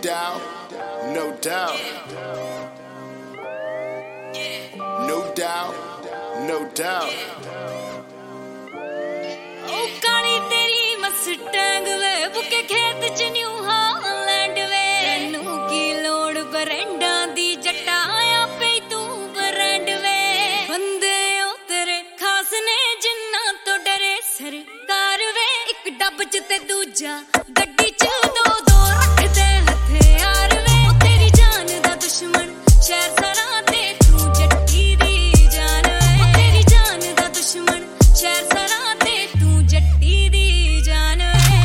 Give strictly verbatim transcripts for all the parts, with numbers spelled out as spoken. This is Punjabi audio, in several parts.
doubt, no doubt. No doubt, no doubt. Oh, ਕਾਲੀ ਤੇਰੀ ਮਸਟੈਂਗ ਵੇ ਬੁੱਕੇ ਖੇਤ ਚ ਨਿਊ ਹਾਲੈਂਡ ਵੇ ਤੈਨੂੰ ਕੀ ਲੋੜ ਬਰੈਂਡਾਂ ਦੀ ਜੱਟਾ ਆਪੇ ਤੂੰ ਬਰੈਂਡ ਵੇ ਬੰਦੇ ਉਹ ਤੇਰੇ ਖਾਸ ਨੇ ਜਿੰਨਾ ਤੋਂ ਡਰੇ ਸਰਕਾਰ ਵੇ ਇੱਕ ਡੱਬ ਚ ਤੇ ਦੂਜਾ ਗੱਡੀ ਚ ਦੋ ਦੋ ਰੱਖਦੇ ਹਥਿਆਰ ਵੇ ਉਹ ਤੇਰੀ ਜਾਨ ਦਾ ਦੁਸ਼ਮਣ ਸ਼ਹਿਰ ਸਰਾਂ ਤੇ ਤੂੰ ਜੱਟੀ ਦੀ ਜਾਨ ਵੇ ਉਹ ਤੇਰੀ ਜਾਨ ਦਾ ਦੁਸ਼ਮਣ ਸ਼ਹਿਰ ਸਰਾਂ ਤੇ ਤੂੰ ਜੱਟੀ ਦੀ ਜਾਨ ਵੇ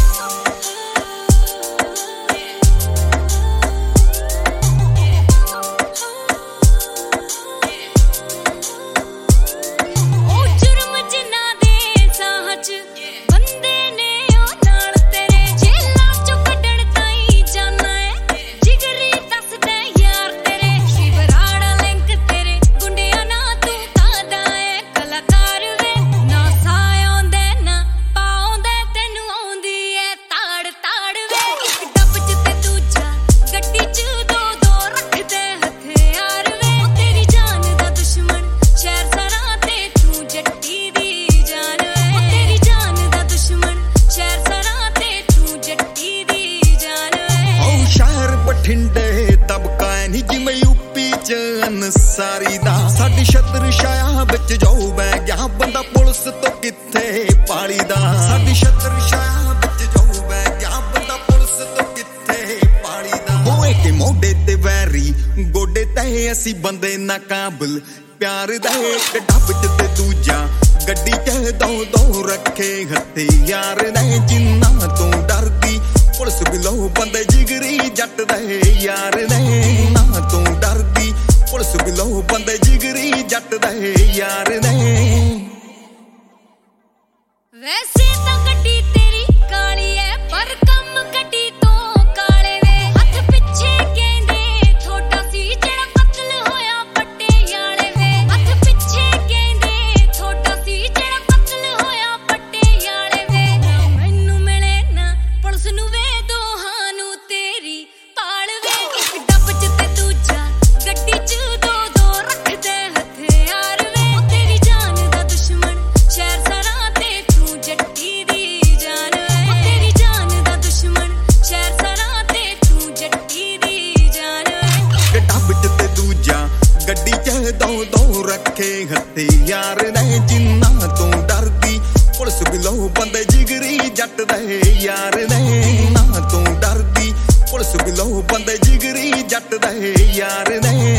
ਉਹ ਜੁਰਮ ਜਿਨ੍ਹਾਂ ਦੇ ਸਾਹ ਚ ਬੰਦੇ ਨੇ ਉਹ ਨਾਲ ਤੇਰੇ ਜੇਲਾਂ ਚੋਂ ਕੱਢਣ ਤਾਈਂ ਜਾਨਾ ਏ ਜਿਗਰੀ ਦੱਸਦੇ ਯਾਰ ਤੇਰੇ ਸ਼ਿਵਰਾੜਾ ਲਿੰਕ ਤੇਰੇ ਗੁੰਡਿਆਂ ਨਾ ਤੂੰ ਕਾਦਾ ਏ ਕਲਾਕਾਰ ਵੇ ਨਾ ਸਾਹ ਆਉਂਦੇ ਨਾ ਪਾਉਂਦੇ ਤੈਨੂੰ ਆਉਂਦੀ ਏ ਤਾੜ ਤਾੜ ਵੇ ਇੱਕ ਡੱਬ ਚ ਤੇ ਦੂਜਾ ਗੱਡੀ ਚ ਦੋ ਦੋ ਰੱਖਦੇ ਹਥਿਆਰ ਵੇ ਉਹ ਤੇਰੀ ਜਾਨ ਦਾ ਦੁਸ਼ਮਣ ਸ਼ਹਿਰ ਸਰਾਂ ਤੇ ਤੂੰ ਜੱਟੀ ਦੀ ਜਾਨ ਵੇ ਉਹ ਤੇਰੀ ਜਾਨ ਦਾ ਦੁਸ਼ਮਣ ਸ਼ਹਿਰ ਸਰਾਂ ਤੇ ਤੂੰ ਜੱਟੀ ਦੀ ਜਾਨ ਵੇ ਉਹ ਸ਼ਹਿਰ ਬਠਿੰਡੇ ਦਬਕਾ ਨਹੀਂ ਜਿਵੇਂ ਯੂਪੀ ਚ ਅਨਸਾਰੀ ਦਾ ਸਾਡੀ ਛਤਰ ਛਾਇਆ ਵਿੱਚ ਜਾਊ ਬੈ ਗਿਆ ਬੰਦਾ ਪੁਲਿਸ ਤੋਂ ਕਿੱਥੇ ਪਾਲੀ ਦਾ ਸਾਡੀ ਛਤਰ ਛਾਇਆ ਵਿੱਚ ਜਾਊ ਬੈ ਗਿਆ ਬੰਦਾ ਪੁਲਿਸ ਤੋਂ ਕਿੱਥੇ ਪਾਲੀ ਦਾ ਹੋਏ ਕਿ ਮੋਢੇ ਤੇ ਵੈਰੀ ਗੋਡੇ ਤੇ ਅਸੀਂ ਬੰਦੇ ਨਾਕਾਬਲ ਪਿਆਰ ਦਾ ਇੱਕ ਡੱਬ ਚ ਤੇ ਦੂਜਾ ਗੱਡੀ ਚ ਦੋ ਦੋ ਰੱਖੇ ਹਥਿਆਰ ਨੇ ਜਿੰਨਾ ਤੋਂ ਡਰਦੀ ਪੁਲਿਸ ਬਿਲੋ ਬੰਦੇ ਜਿਗਰੀ ਜੱਟ ਦੇ ਯਾਰ ਨੇ ਨਾ ਤੋਂ ਡਰਦੀ ਪੁਲਿਸ ਬਿਲੋ ਬੰਦੇ ਜਿਗਰੀ ਜੱਟ ਦੇ ਯਾਰ ਨੇ ਵੈਸੇ ਤਾਂ ਗੱਡੀ ਤੇਰੀ ਕਾਲੀ ਐ ਪਰ ਕੰਮ ਗੱਡੀ ਤੋਂ ਕਾਲੇ ਵੇ ਹੱਥ ਪਿੱਛੇ ਕਹਿੰਦੇ ਥੋੜਾ ਸੀ ਜਿਹੜਾ ਕਤਲ ਹੋਇਆ ਪਟਿਆਲੇ ਵੇ ਹੱਥ ਪਿੱਛੇ ਕਹਿੰਦੇ ਥੋੜਾ ਸੀ ਜਿਹੜਾ ਕਤਲ ਹੋਇਆ ਪਟਿਆਲੇ ਵੇ ਨਾ ਮੈਨੂੰ ਮਿਲੇ ਨਾ ਪੁਲਿਸ ਨੂੰ ਵੇ ਦੋਹਾਂ ਨੂੰ ਤੇਰੀ ਪਾਲ ਵੇ ਇੱਕ ਡੱਬ ਚ ਤੇ ਦੂਜਾ ਗੱਡੀ ਚ ਦੋ ਦੋ ਰੱਖਦੇ ਹਥਿਆਰ ਵੇ ਉਹ ਤੇਰੀ ਜਾਨ ਦਾ ਦੁਸ਼ਮਣ ਸ਼ਹਿਰ ਸਰਾਂ ਤੇ ਤੂੰ ਜੱਟੀ ਦੀ ਜਾਨ ਵੇ ਉਹ ਤੇਰੀ ਜਾਨ ਦਾ ਦੁਸ਼ਮਣ ਸ਼ਹਿਰ ਸਰਾਂ ਤੇ ਤੂੰ ਜੱਟੀ ਦੀ ਜਾਨ ਵੇ ਇੱਕ ਡੱਬ ਚ ਤੇ ਦੂਜਾ ਗੱਡੀ ਚ ਦੋ ਦੋ ਰੱਖੇ ਹਥਿਆਰ ਨੇ ਜਿੰਨਾ ਤੋਂ ਡਰਦੀ ਪੁਲਿਸ ਬਿਲੋ ਬੰਦੇ ਜਿਗਰੀ ਜੱਟ ਦੇ ਯਾਰ ਨੇ ਨਾ ਤੋਂ ਡਰਦੀ ਪੁਲਿਸ ਬਿਲੋ ਬੰਦੇ ਜਿਗਰੀ ਜੱਟ ਦੇ ਯਾਰ ਨੇ